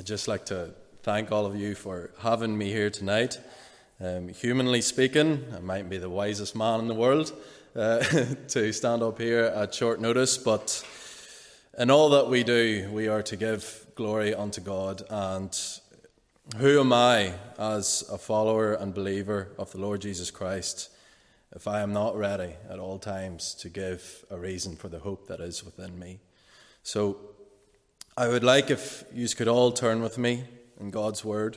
I'd just like to thank all of you for having me here tonight. Humanly speaking, I might be the wisest man in the world to stand up here at short notice, but in all that we do, we are to give glory unto God. And who am I as a follower and believer of the Lord Jesus Christ if I am not ready at all times to give a reason for the hope that is within me? So I would like if you could all turn with me in God's Word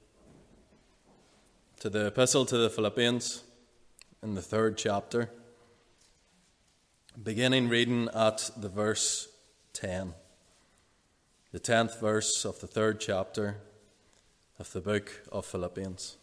to the Epistle to the Philippians in the 3rd chapter, beginning reading at the verse 10, the 10th verse of the 3rd chapter of the book of Philippians.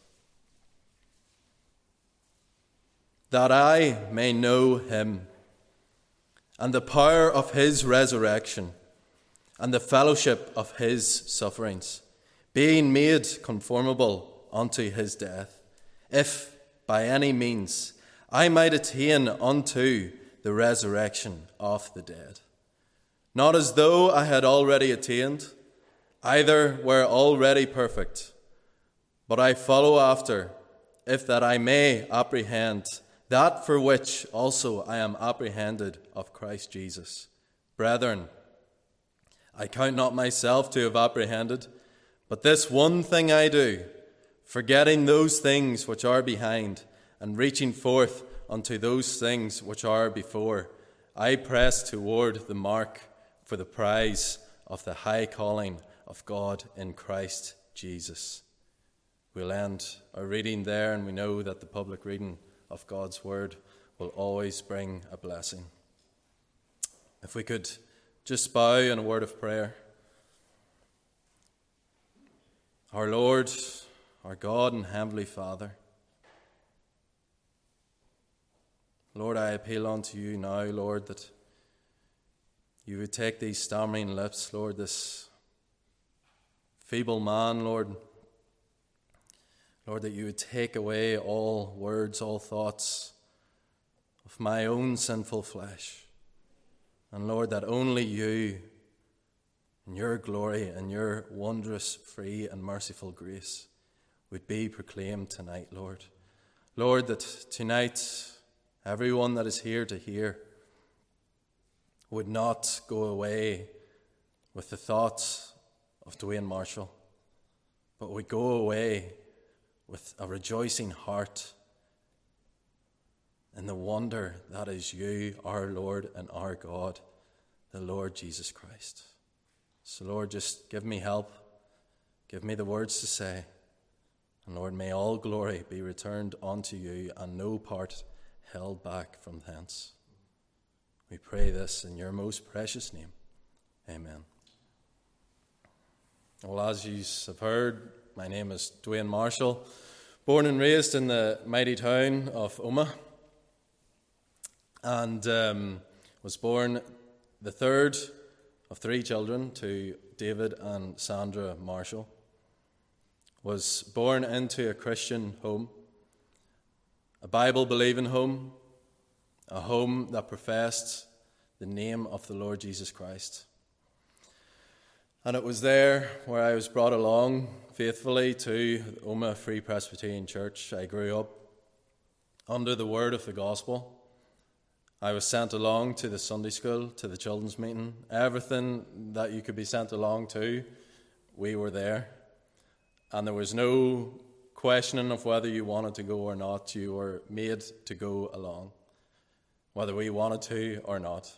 That I may know him and the power of his resurrection and the fellowship of his sufferings, being made conformable unto his death, if by any means I might attain unto the resurrection of the dead. Not as though I had already attained, either were already perfect, but I follow after, if that I may apprehend that for which also I am apprehended of Christ Jesus. Brethren, I count not myself to have apprehended, but this one thing I do, forgetting those things which are behind, and reaching forth unto those things which are before, I press toward the mark for the prize of the high calling of God in Christ Jesus. We'll end our reading there, and we know that the public reading of God's Word will always bring a blessing. If we could just bow in a word of prayer. Our Lord, our God and Heavenly Father, Lord, I appeal unto you now, Lord, that you would take these stammering lips, Lord, this feeble man, Lord, that you would take away all words, all thoughts of my own sinful flesh. And Lord, that only you, in your glory and your wondrous, free and merciful grace, would be proclaimed tonight, Lord. Lord, that tonight everyone that is here to hear would not go away with the thoughts of Dwayne Marshall, but would go away with a rejoicing heart in the wonder that is you, our Lord and our God, the Lord Jesus Christ. So Lord, just give me help, give me the words to say, and Lord, may all glory be returned unto you and no part held back from thence. We pray this in your most precious name. Amen. Well, as you have heard, my name is Dwayne Marshall, born and raised in the mighty town of Omagh, and was born the third of 3 children to David and Sandra Marshall. Was born into a Christian home, a Bible-believing home, a home that professed the name of the Lord Jesus Christ. And it was there where I was brought along faithfully to Omagh Free Presbyterian Church. I grew up under the word of the gospel. I was sent along to the Sunday school, to the children's meeting. Everything that you could be sent along to, we were there. And there was no questioning of whether you wanted to go or not. You were made to go along, whether we wanted to or not.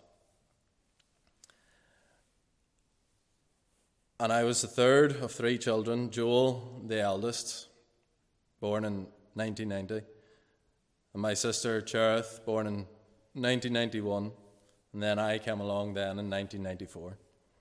And I was the third of 3 children, Joel, the eldest, born in 1990. And my sister, Cherith, born in 1991. And then I came along then in 1994.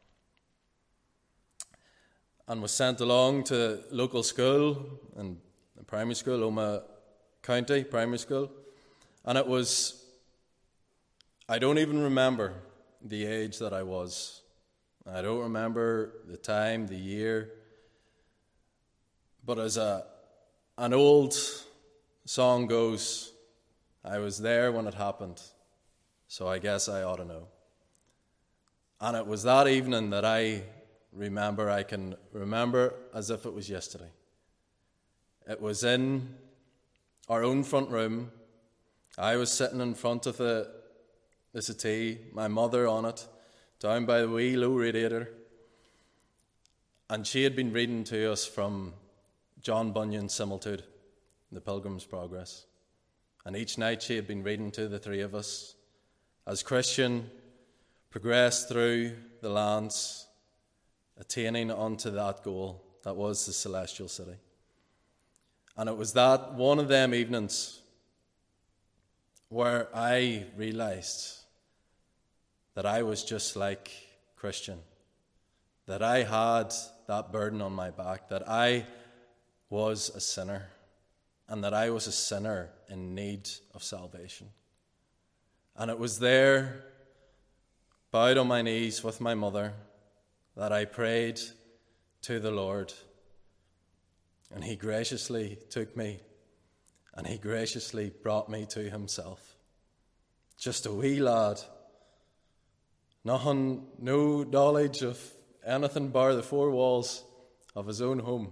And was sent along to local school, and primary school, Omagh County Primary School. And it was, I don't even remember the age that I was. I don't remember the time, the year. But as an old song goes, I was there when it happened, so I guess I ought to know. And it was that evening that I I can remember as if it was yesterday. It was in our own front room. I was sitting in front of the settee, my mother on it, down by the wee low radiator. And she had been reading to us from John Bunyan's Similitude, The Pilgrim's Progress. And each night she had been reading to the three of us as Christian progressed through the lands, attaining unto that goal that was the celestial city. And it was that one of them evenings where I realized that I was just like Christian, that I had that burden on my back, that I was a sinner, and that I was a sinner in need of salvation. And it was there, bowed on my knees with my mother, that I prayed to the Lord. And he graciously took me, and he graciously brought me to himself. Just a wee lad, nothing, no knowledge of anything bar the four walls of his own home.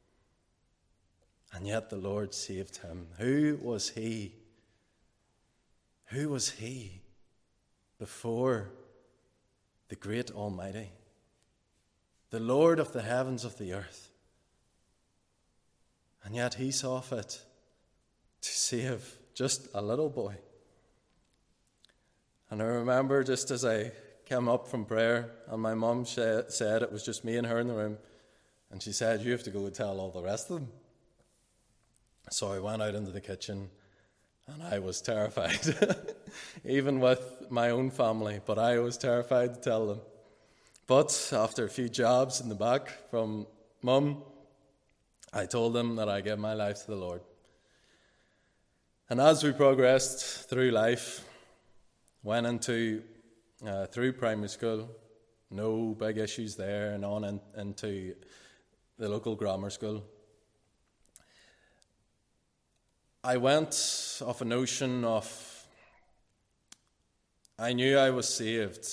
And yet the Lord saved him. Who was he? Who was he before the great Almighty, the Lord of the heavens of the earth? And yet he saw fit to save just a little boy. And I remember just as I came up from prayer, and my mum said it was just me and her in the room, and she said, "You have to go and tell all the rest of them." So I went out into the kitchen, and I was terrified, even with my own family, but I was terrified to tell them. But after a few jabs in the back from Mum, I told them that I gave my life to the Lord. And as we progressed through life, went into through primary school, no big issues there, and on into the local grammar school. I went off a notion of, I knew I was saved,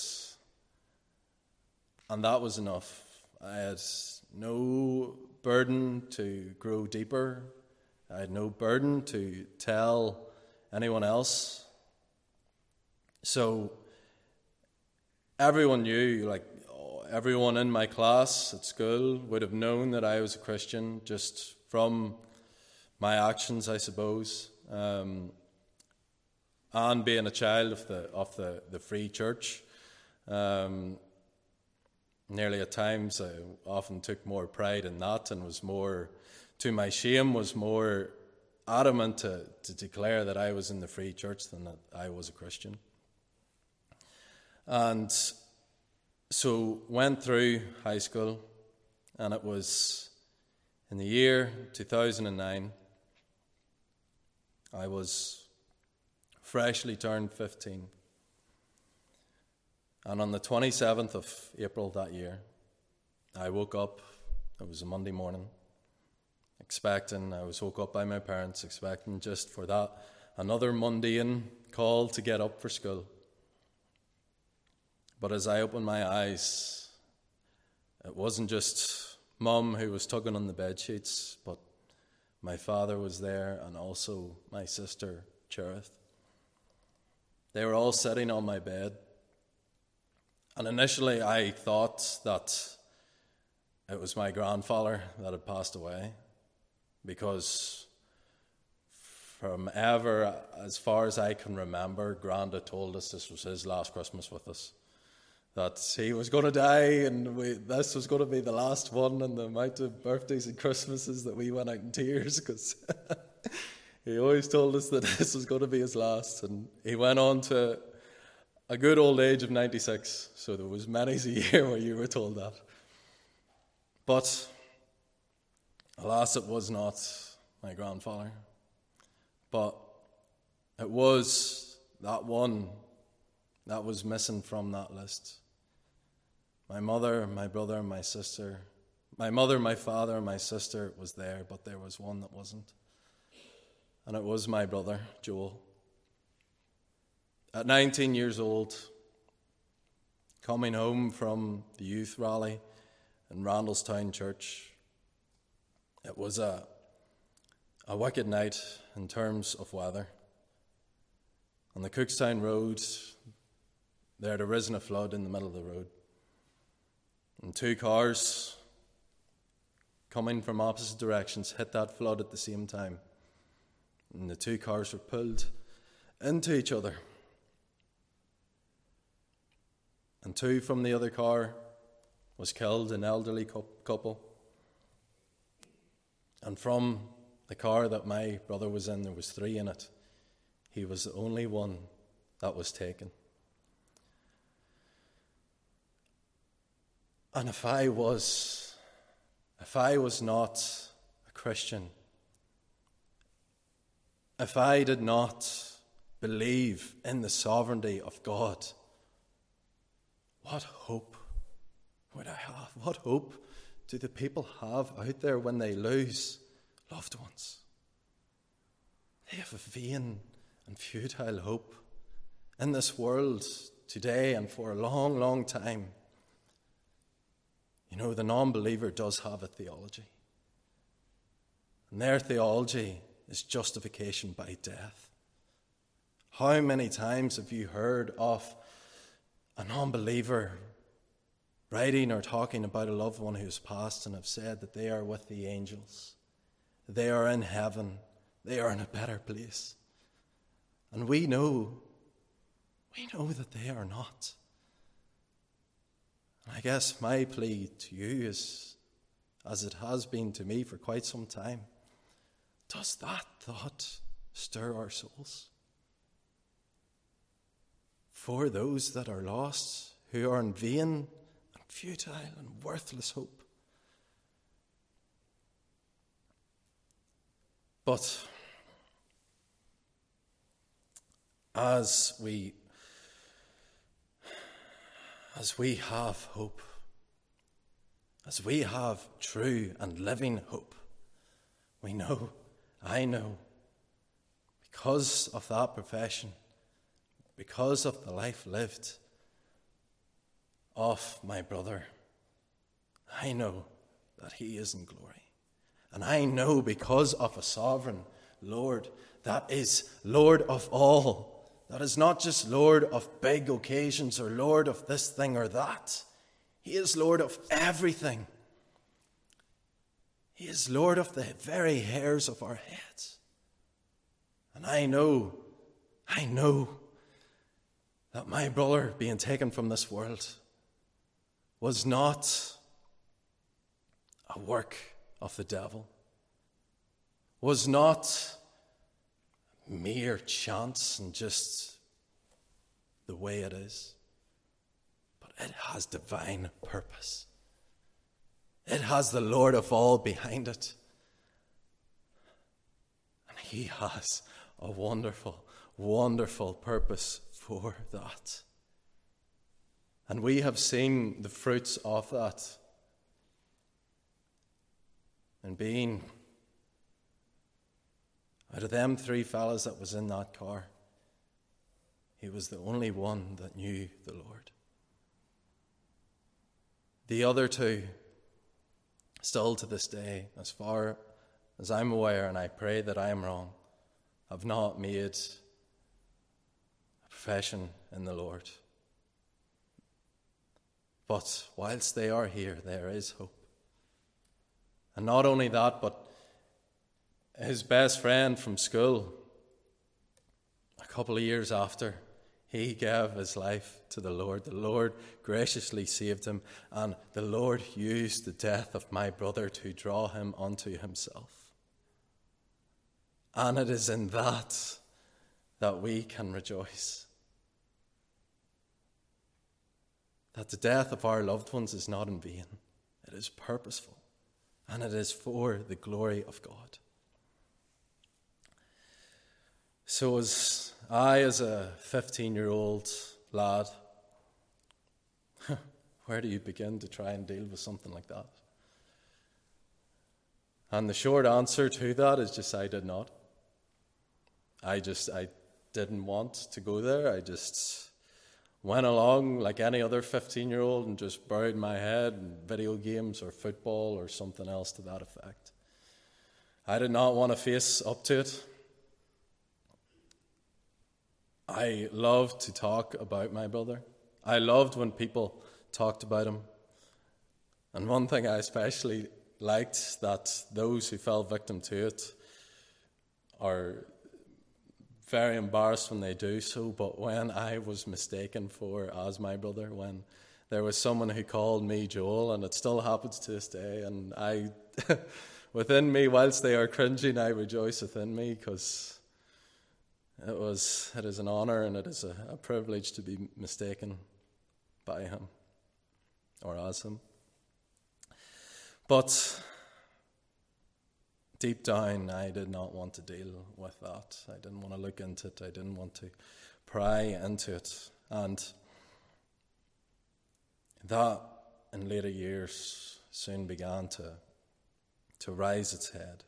and that was enough. I had no burden to grow deeper. I had no burden to tell anyone else. So everyone knew, like everyone in my class at school would have known that I was a Christian just from my actions, I suppose, and being a child of the Free Church. Nearly at times I often took more pride in that, and was more, to my shame, was more adamant to declare that I was in the Free Church than that I was a Christian. And so went through high school, and it was in the year 2009. I was freshly turned 15. And on the 27th of April that year, I woke up. It was a Monday morning, I was woke up by my parents, expecting just for that another mundane call to get up for school. But as I opened my eyes, it wasn't just Mum who was tugging on the bed sheets, but my father was there, and also my sister, Cherith. They were all sitting on my bed. And initially I thought that it was my grandfather that had passed away, because from ever, as far as I can remember, Granda told us this was his last Christmas with us, that he was going to die, and this was going to be the last one, and the amount of birthdays and Christmases that we went out in tears, because he always told us that this was going to be his last. And he went on to a good old age of 96, so there was many a year where you were told that. But alas, it was not my grandfather, but it was that one that was missing from that list. My mother, my brother, my sister. My mother, my father, and my sister was there, but there was one that wasn't. And it was my brother, Joel. At 19 years old, coming home from the youth rally, in Randallstown Church. It was a wicked night in terms of weather. On the Cookstown Road, there had arisen a flood in the middle of the road. And two cars coming from opposite directions hit that flood at the same time. And the two cars were pulled into each other. And two from the other car was killed, an elderly couple. And from the car that my brother was in, there was three in it. He was the only one that was taken. And if I was not a Christian, if I did not believe in the sovereignty of God, what hope would I have? What hope do the people have out there when they lose loved ones? They have a vain and futile hope in this world today and for a long, long time. You know, the non-believer does have a theology. And their theology is justification by death. How many times have you heard of a non-believer writing or talking about a loved one who's passed and have said that they are with the angels, they are in heaven, they are in a better place? And we know that they are not. And I guess my plea to you is, as it has been to me for quite some time, does that thought stir our souls? For those that are lost, who are in vain and futile and worthless hope. But as we have hope, as we have true and living hope, I know, because of that profession, because of the life lived of my brother, I know that he is in glory. And I know because of a sovereign Lord that is Lord of all, that is not just Lord of big occasions or Lord of this thing or that. He is Lord of everything. He is Lord of the very hairs of our heads. And I know that my brother being taken from this world was not a work of the devil, was not mere chance and just the way it is, but it has divine purpose. It has the Lord of all behind it. And he has a wonderful, wonderful purpose for that. And we have seen the fruits of that. And being out of them three fellas that was in that car, he was the only one that knew the Lord. The other two, still to this day, as far as I'm aware, and I pray that I am wrong, have not made a profession in the Lord. But whilst they are here, there is hope. And not only that, but his best friend from school, a couple of years after, he gave his life to the Lord graciously saved him, and the Lord used the death of my brother to draw him unto himself. And it is in that we can rejoice. That the death of our loved ones is not in vain. It is purposeful, and it is for the glory of God. So as a 15-year-old lad, where do you begin to try and deal with something like that? And the short answer to that is just I did not. I didn't want to go there. I just went along like any other 15-year-old and just buried my head in video games or football or something else to that effect. I did not want to face up to it. I loved to talk about my brother. I loved when people talked about him. And one thing I especially liked, that those who fell victim to it are very embarrassed when they do so, but when I was mistaken for as my brother, when there was someone who called me Joel, and it still happens to this day, and I, within me, whilst they are cringing, I rejoice within me, because it is an honour and it is a privilege to be mistaken by him, or as him. But deep down, I did not want to deal with that. I didn't want to look into it. I didn't want to pry into it. And that, in later years, soon began to rise its head.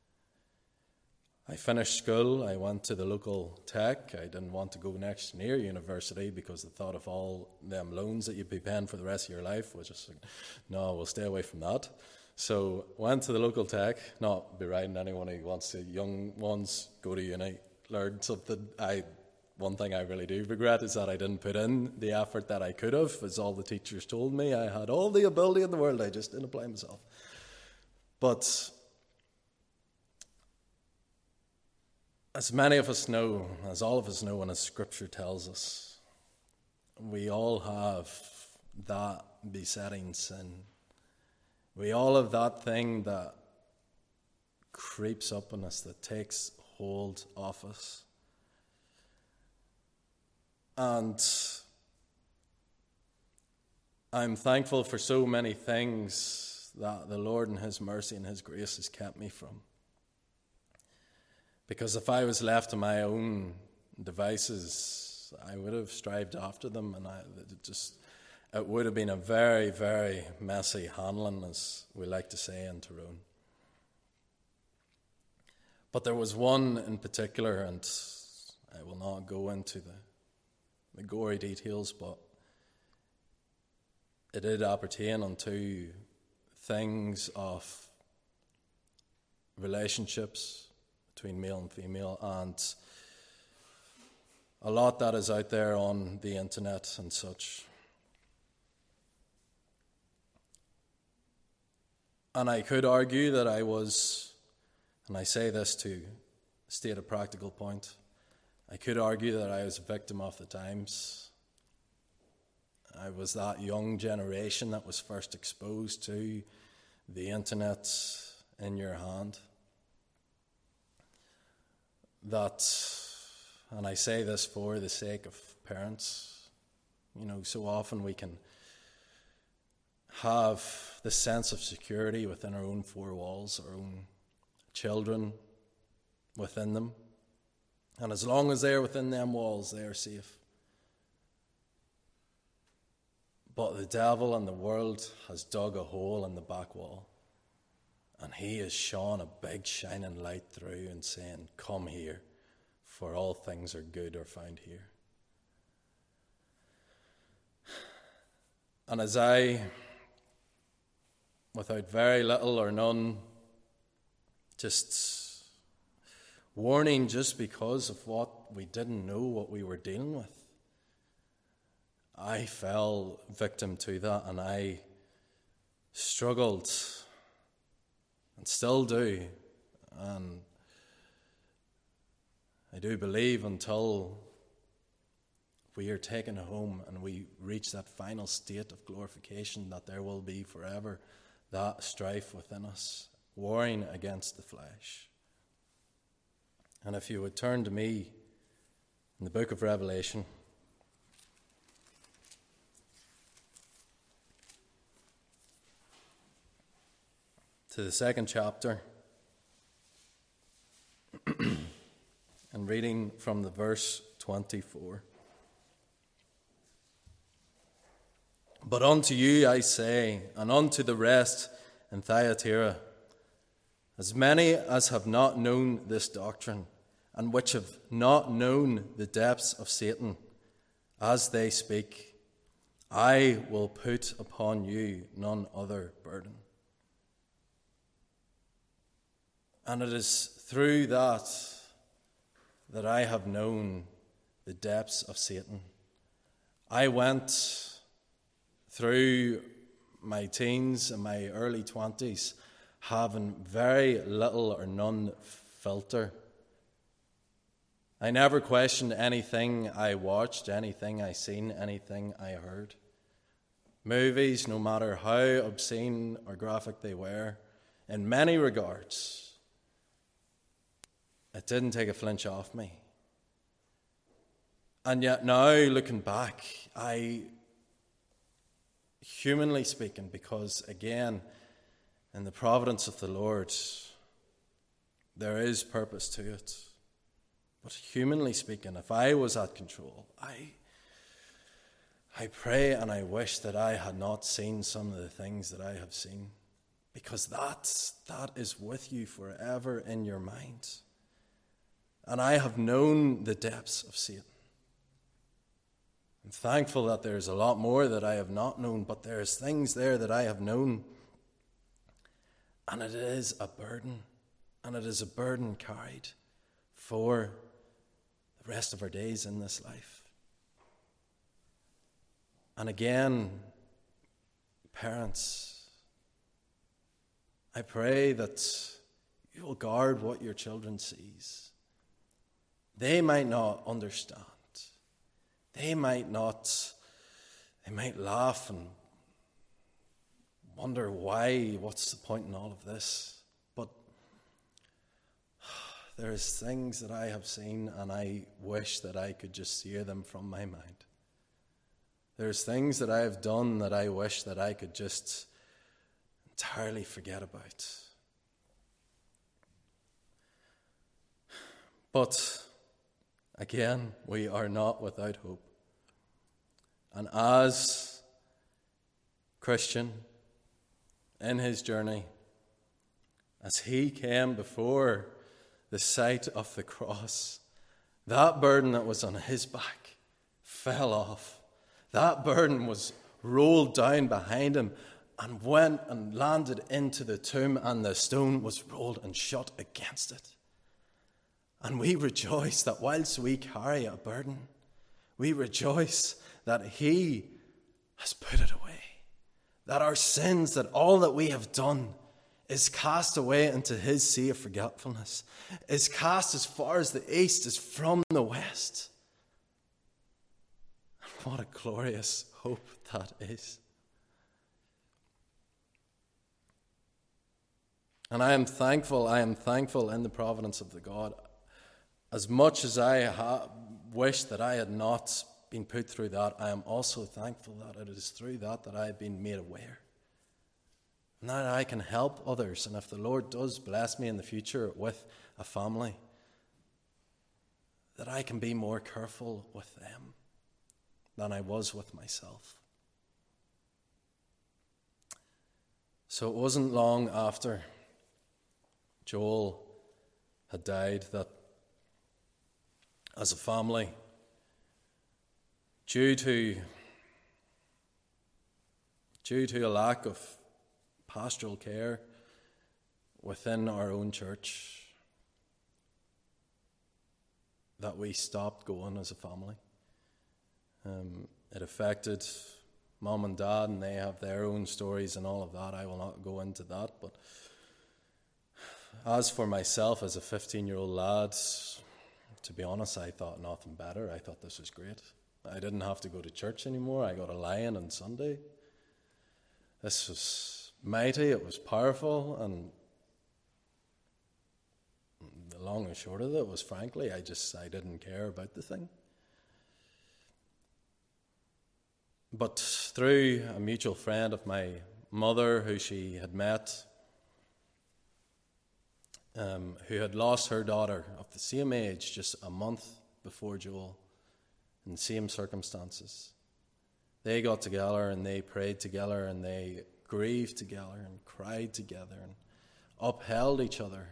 I finished school. I went to the local tech. I didn't want to go next near university because the thought of all them loans that you'd be paying for the rest of your life was just like, no, we'll stay away from that. So went to the local tech, not beriding anyone who wants to, young ones, go to uni, learn something. One thing I really do regret is that I didn't put in the effort that I could have, as all the teachers told me. I had all the ability in the world, I just didn't apply myself. But as many of us know, as all of us know, and as Scripture tells us, we all have that besetting sin. We all have that thing that creeps up on us, that takes hold of us. And I'm thankful for so many things that the Lord in His mercy and His grace has kept me from. Because if I was left to my own devices, I would have strived after them, and it would have been a very, very messy handling, as we like to say in Tyrone. But there was one in particular, and I will not go into the gory details, but it did appertain unto things of relationships between male and female, and a lot that is out there on the internet and such. And I could argue that I was, and I say this to state a practical point, I could argue that I was a victim of the times. I was that young generation that was first exposed to the internet in your hand. That, and I say this for the sake of parents, so often we can have the sense of security within our own four walls, our own children within them. And as long as they're within them walls, they are safe. But the devil and the world has dug a hole in the back wall, and he has shone a big shining light through and saying, "Come here, for all things are good are found here." And as I, without very little or none, just warning just because of what we didn't know, what we were dealing with, I fell victim to that, and I struggled, and still do, and I do believe until we are taken home and we reach that final state of glorification, that there will be forever that strife within us, warring against the flesh. And if you would turn to me in the book of Revelation, to the 2nd chapter, and reading from the verse 24. "But unto you I say, and unto the rest in Thyatira, as many as have not known this doctrine, and which have not known the depths of Satan, as they speak, I will put upon you none other burden. And it is through that I have known the depths of Satan. I went through my teens and my early 20s having very little or none filter. I never questioned anything I watched, anything I seen, anything I heard. Movies, no matter how obscene or graphic they were, in many regards, it didn't take a flinch off me. And yet now, looking back, humanly speaking, because again, in the providence of the Lord, there is purpose to it. But humanly speaking, if I was at control, I pray and I wish that I had not seen some of the things that I have seen, because that is with you forever in your mind. And I have known the depths of Satan. I'm thankful that there's a lot more that I have not known, but there's things there that I have known. And it is a burden, and it is a burden carried for the rest of our days in this life. And again, parents, I pray that you will guard what your children sees. They might not understand. They might laugh and wonder what's the point in all of this? But there's things that I have seen and I wish that I could just sear them from my mind. There's things that I have done that I wish that I could just entirely forget about. But again, we are not without hope. And as Christian, in his journey, as he came before the sight of the cross, that burden that was on his back fell off. That burden was rolled down behind him and went and landed into the tomb, and the stone was rolled and shut against it. And we rejoice that whilst we carry a burden, we rejoice that he has put it away. That our sins, that all that we have done is cast away into his sea of forgetfulness, is cast as far as the east is from the west. And what a glorious hope that is. And I am thankful in the providence of the God. As much as I wish that I had not been put through that, I am also thankful that it is through that I have been made aware. And that I can help others. And if the Lord does bless me in the future with a family, that I can be more careful with them than I was with myself. So it wasn't long after Joel had died that, as a family, due to a lack of pastoral care within our own church, that we stopped going as a family. It affected Mom and Dad, and they have their own stories and all of that. I will not go into that. But as for myself, as a 15-year-old lad, to be honest, I thought nothing better. I thought this was great. I didn't have to go to church anymore. I got a lie-in on Sunday. This was mighty. It was powerful. And the long and short of it was, frankly, I didn't care about the thing. But through a mutual friend of my mother, who she had met, who had lost her daughter of the same age just a month before Joel, in the same circumstances, they got together and they prayed together and they grieved together and cried together and upheld each other.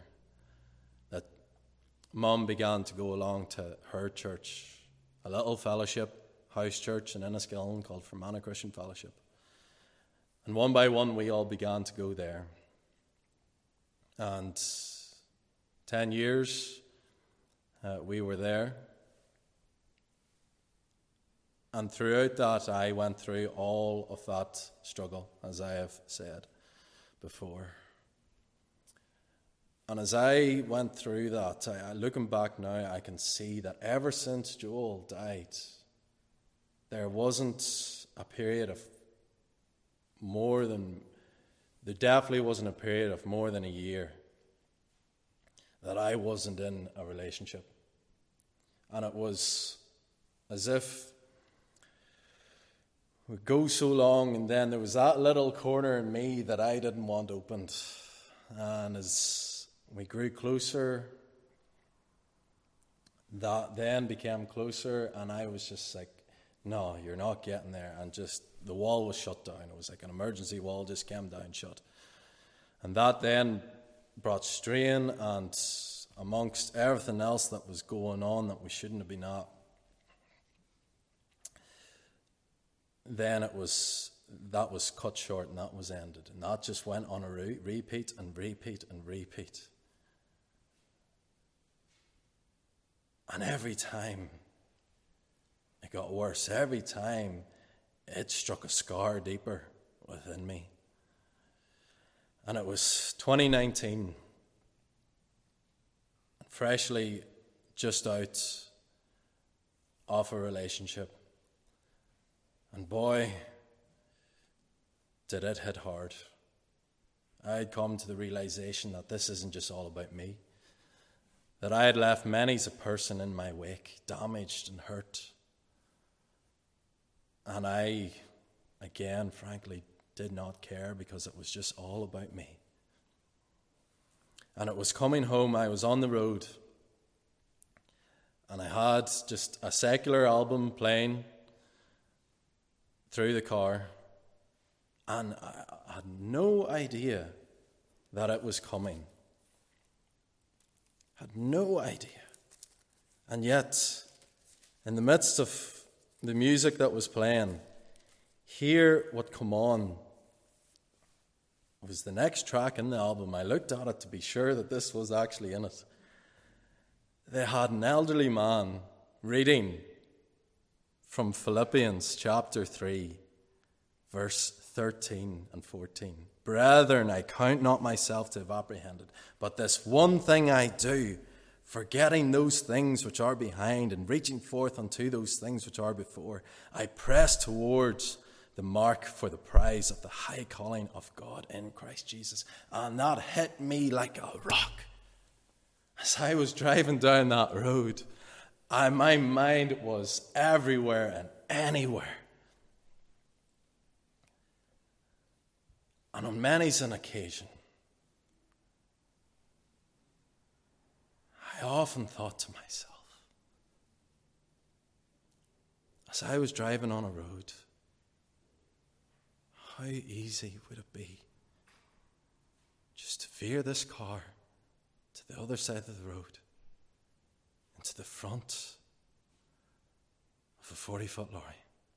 Mom began to go along to her church, a little fellowship house church in Enniskillen called Fermanagh Christian Fellowship. And one by one we all began to go there. And 10 years we were there. And throughout that, I went through all of that struggle, as I have said before. And as I went through that, looking back now, I can see that ever since Joel died, there wasn't a period of there definitely wasn't a period of more than a year that I wasn't in a relationship. And it was as if we go so long, and then there was that little corner in me that I didn't want opened. And as we grew closer, that then became closer, and I was just like, no, you're not getting there. And just the wall was shut down. It was like an emergency wall just came down shut. And that then brought strain, and amongst everything else that was going on that we shouldn't have been at, then that was cut short, and that was ended. And that just went on a repeat and repeat and repeat. And every time it got worse. Every time it struck a scar deeper within me. And it was 2019, freshly just out of a relationship. And boy, did it hit hard. I had come to the realization that this isn't just all about me. That I had left many's a person in my wake, damaged and hurt. And I, again, frankly, did not care because it was just all about me. And it was coming home, I was on the road, and I had just a secular album playing through the car, and I had no idea that it was coming. Had no idea. And yet, in the midst of the music that was playing, hear what come on was the next track in the album. I looked at it to be sure that this was actually in it. They had an elderly man reading from Philippians chapter 3, verse 13 and 14. Brethren, I count not myself to have apprehended, but this one thing I do, forgetting those things which are behind and reaching forth unto those things which are before, I press towards the mark for the prize of the high calling of God in Christ Jesus. And that hit me like a rock. As I was driving down that road, my mind was everywhere and anywhere. And on many's an occasion, I often thought to myself, as I was driving on a road, how easy would it be just to veer this car to the other side of the road, into the front of a 40-foot lorry.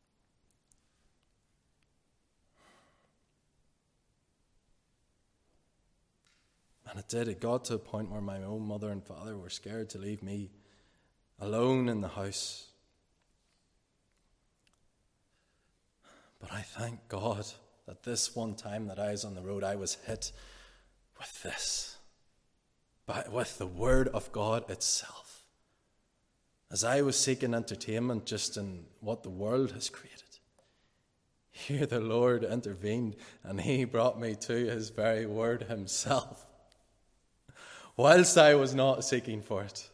And it did. It got to a point where my own mother and father were scared to leave me alone in the house. But I thank God that this one time that I was on the road, I was hit with this, with the Word of God itself. As I was seeking entertainment just in what the world has created, here the Lord intervened and He brought me to His very Word Himself, whilst I was not seeking for it.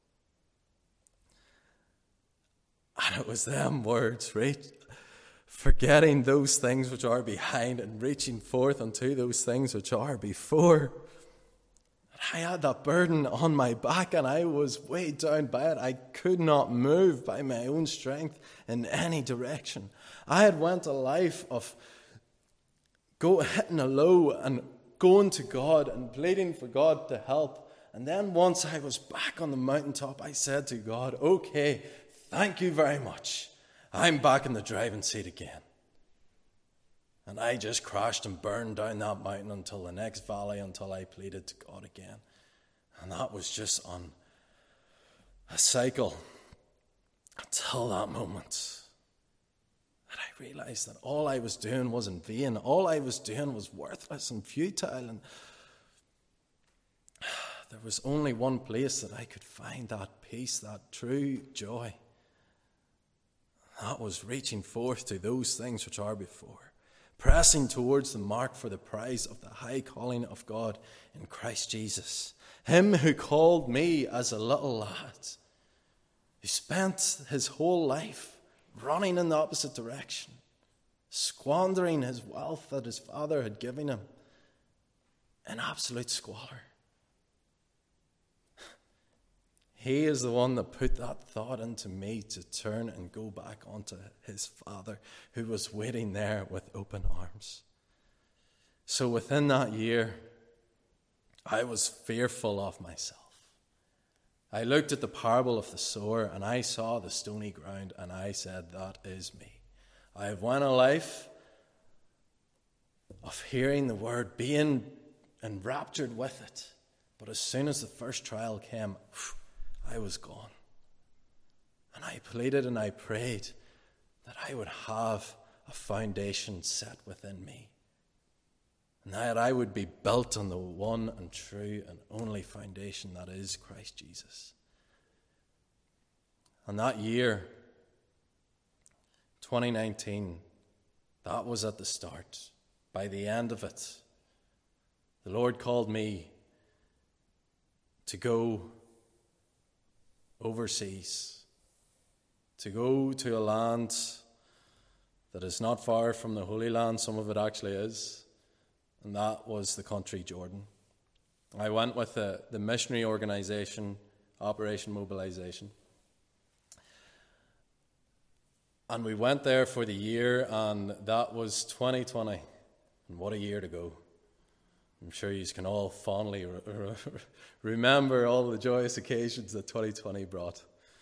And it was them words, right? Forgetting those things which are behind and reaching forth unto those things which are before. I had that burden on my back and I was weighed down by it. I could not move by my own strength in any direction. I had went a life of hitting a low and going to God and pleading for God to help. And then once I was back on the mountaintop, I said to God, okay, thank you very much. I'm back in the driving seat again. And I just crashed and burned down that mountain until the next valley, until I pleaded to God again. And that was just on a cycle until that moment that I realized that all I was doing was in vain. All I was doing was worthless and futile. And there was only one place that I could find that peace, that true joy. That was reaching forth to those things which are before, pressing towards the mark for the prize of the high calling of God in Christ Jesus. Him who called me as a little lad, who spent his whole life running in the opposite direction, squandering his wealth that his father had given him in absolute squalor. He is the one that put that thought into me to turn and go back onto his Father, who was waiting there with open arms. So within that year, I was fearful of myself. I looked at the parable of the sower, and I saw the stony ground, and I said, that is me. I have won a life of hearing the word, being enraptured with it. But as soon as the first trial came, I was gone. And I pleaded and I prayed that I would have a foundation set within me. And that I would be built on the one and true and only foundation that is Christ Jesus. And that year, 2019, that was at the start. By the end of it, the Lord called me to go overseas, to go to a land that is not far from the Holy Land. Some of it actually is, and that was the country Jordan. I went with the missionary organization, Operation Mobilization, and we went there for the year, and that was 2020, and what a year to go. I'm sure you can all fondly remember all the joyous occasions that 2020 brought.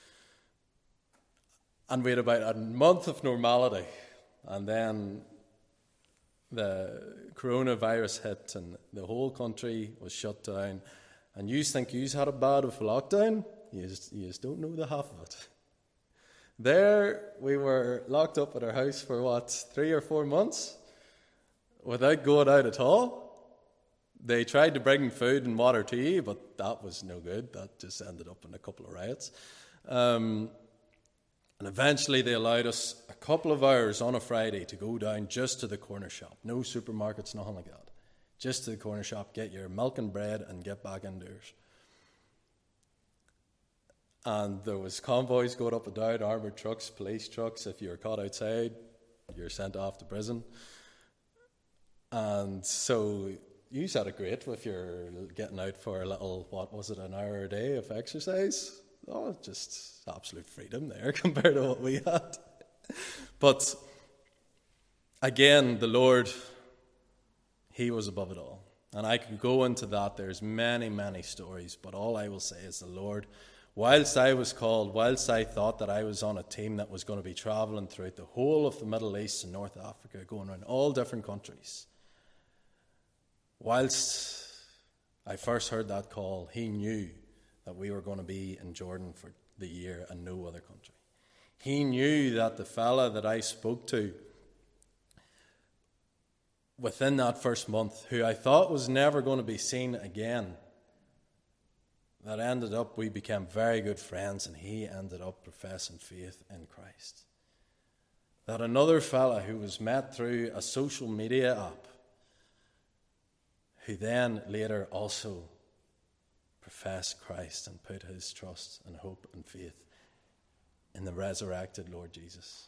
And we had about a month of normality, and then the coronavirus hit and the whole country was shut down. And you think you had a bad of lockdown? You just don't know the half of it. There we were locked up at our house for 3 or 4 months without going out at all. They tried to bring food and water to you, but that was no good. That just ended up in a couple of riots. And eventually they allowed us a couple of hours on a Friday to go down just to the corner shop. No supermarkets, nothing like that. Just to the corner shop, get your milk and bread and get back indoors. And there was convoys going up and down, armoured trucks, police trucks. If you were caught outside, you're sent off to prison. And so you had it great if you're getting out for a little, an hour a day of exercise? Oh, just absolute freedom there compared to what we had. But again, the Lord, He was above it all. And I could go into that. There's many, many stories. But all I will say is the Lord, whilst I was called, whilst I thought that I was on a team that was going to be travelling throughout the whole of the Middle East and North Africa, going around all different countries, whilst I first heard that call, He knew that we were going to be in Jordan for the year and no other country. He knew that the fella that I spoke to within that first month, who I thought was never going to be seen again, that ended up, we became very good friends, and he ended up professing faith in Christ. That another fella who was met through a social media app, who then later also professed Christ and put his trust and hope and faith in the resurrected Lord Jesus.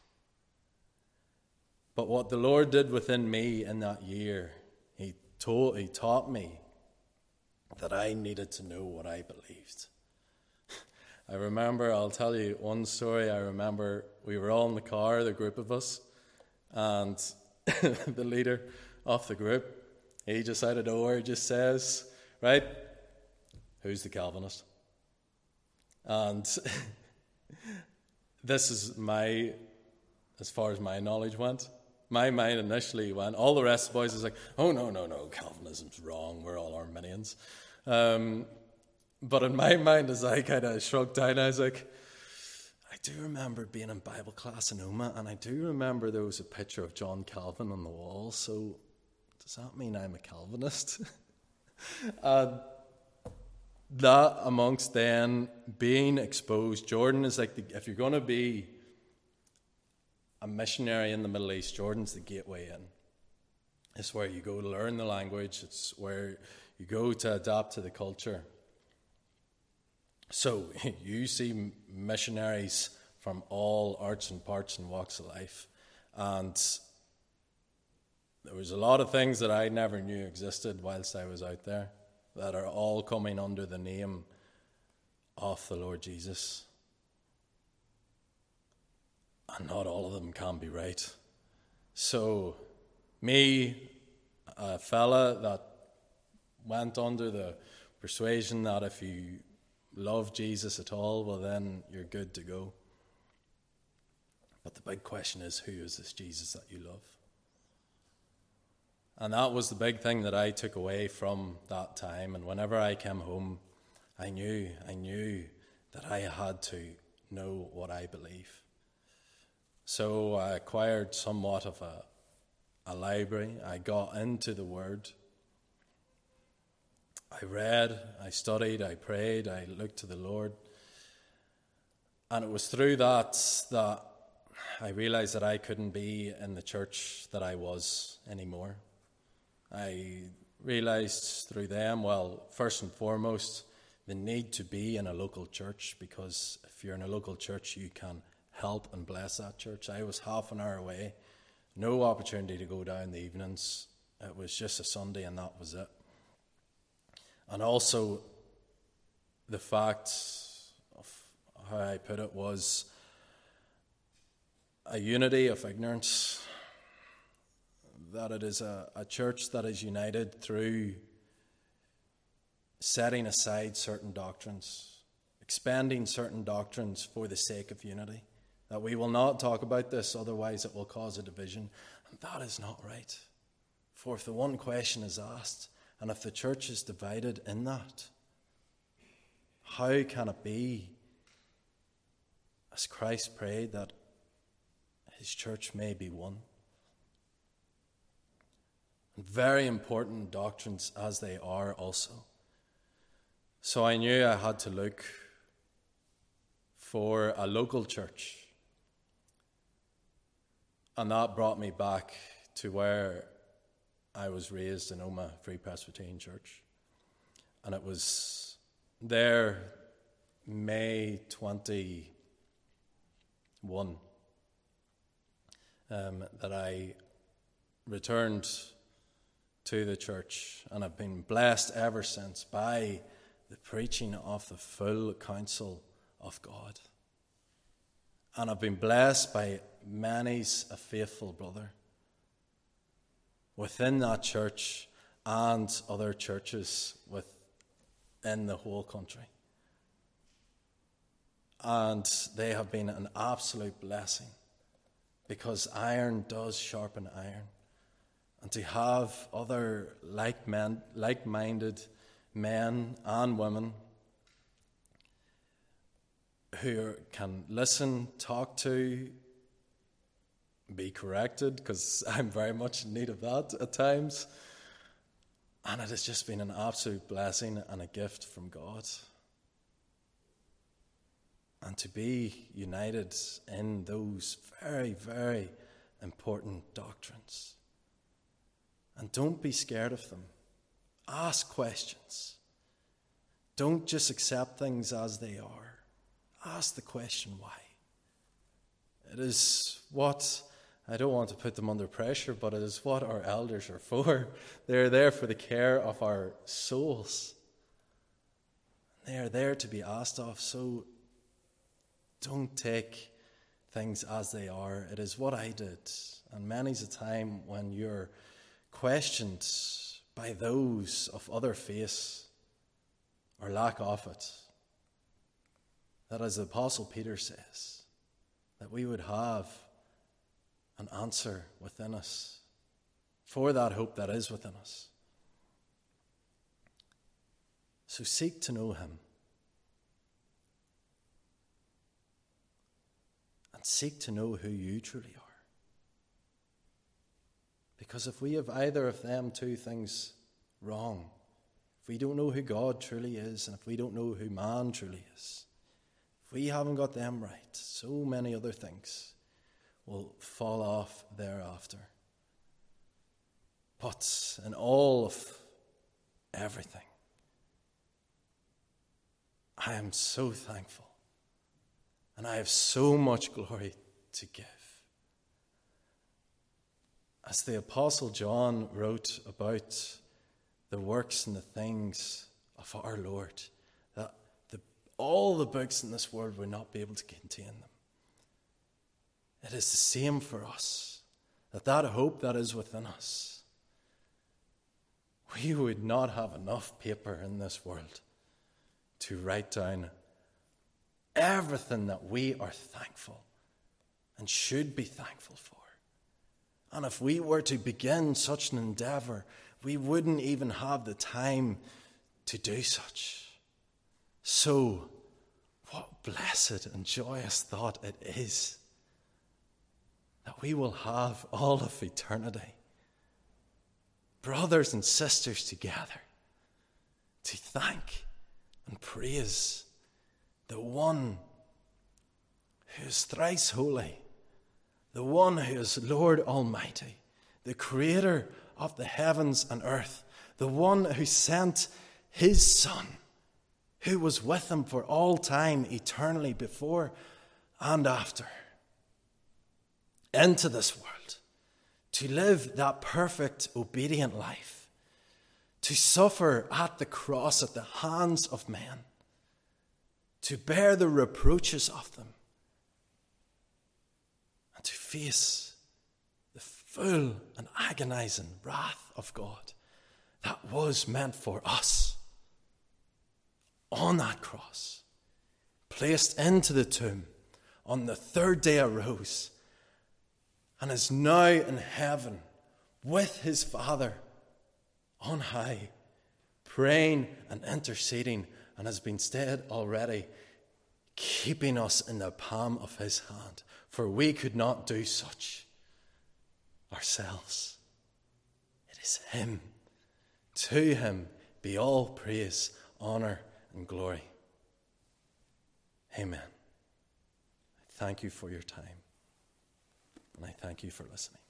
But what the Lord did within me in that year, He taught me that I needed to know what I believed. I remember, I'll tell you one story. I remember we were all in the car, the group of us, and the leader of the group, he just out of nowhere just says, right, who's the Calvinist? And this is my as far as my knowledge went. My mind initially went, all the rest of the boys is like, oh, no, Calvinism's wrong, we're all Arminians. But in my mind, as I kind of shrugged down, I was like, I do remember being in Bible class in Oma, and I do remember there was a picture of John Calvin on the wall, so does that mean I'm a Calvinist? And that amongst then being exposed, Jordan is like, if you're going to be a missionary in the Middle East, Jordan's the gateway in. It's where you go to learn the language. It's where you go to adapt to the culture. So you see missionaries from all arts and parts and walks of life. And there was a lot of things that I never knew existed whilst I was out there that are all coming under the name of the Lord Jesus. And not all of them can be right. So me, a fella that went under the persuasion that if you love Jesus at all, well then you're good to go. But the big question is, who is this Jesus that you love? And that was the big thing that I took away from that time. And whenever I came home, I knew that I had to know what I believe. So I acquired somewhat of a library. I got into the Word. I read, I studied, I prayed, I looked to the Lord. And it was through that I realized that I couldn't be in the church that I was anymore. I realized through them, well, first and foremost, the need to be in a local church, because if you're in a local church, you can help and bless that church. I was half an hour away, no opportunity to go down in the evenings. It was just a Sunday and that was it. And also the fact of how I put it was a unity of ignorance, that it is a church that is united through setting aside certain doctrines, expanding certain doctrines for the sake of unity. That we will not talk about this, otherwise it will cause a division. And that is not right. For if the one question is asked, and if the church is divided in that, how can it be, as Christ prayed, that his church may be one? And very important doctrines as they are also. So I knew I had to look for a local church. And that brought me back to where I was raised in Oma Free Presbyterian Church. And it was there, May 21, that I returned to the church. And I've been blessed ever since by the preaching of the full counsel of God. And I've been blessed by many's a faithful brother within that church and other churches within the whole country. And they have been an absolute blessing, because iron does sharpen iron. And to have other like-minded men and women who can listen, talk to, be corrected, because I'm very much in need of that at times. And it has just been an absolute blessing and a gift from God. And to be united in those very, very important doctrines. And don't be scared of them. Ask questions. Don't just accept things as they are. Ask the question why. It is what, I don't want to put them under pressure, but it is what our elders are for. They're there for the care of our souls. They are there to be asked of, so don't take things as they are. It is what I did. And many's a time when you're questioned by those of other faith or lack of it, that as the Apostle Peter says, that we would have an answer within us for that hope that is within us. So seek to know him. And seek to know who you truly are. Because if we have either of them two things wrong, if we don't know who God truly is, and if we don't know who man truly is, if we haven't got them right, so many other things will fall off thereafter. But in all of everything, I am so thankful, and I have so much glory to give. As the Apostle John wrote about the works and the things of our Lord, that all the books in this world would not be able to contain them. It is the same for us, that hope that is within us, we would not have enough paper in this world to write down everything that we are thankful and should be thankful for. And if we were to begin such an endeavor, we wouldn't even have the time to do such. So, what blessed and joyous thought it is that we will have all of eternity, brothers and sisters together, to thank and praise the one who is thrice holy, the one who is Lord Almighty, the creator of the heavens and earth, the one who sent his Son, who was with him for all time, eternally, before and after, into this world, to live that perfect, obedient life, to suffer at the cross at the hands of men, to bear the reproaches of them, and to face the full and agonizing wrath of God that was meant for us on that cross, placed into the tomb, on the third day arose, and is now in heaven with his Father on high, praying and interceding, and has been said already, keeping us in the palm of his hand, for we could not do such ourselves. It is him. To him be all praise, honor, and glory. Amen. I thank you for your time, and I thank you for listening.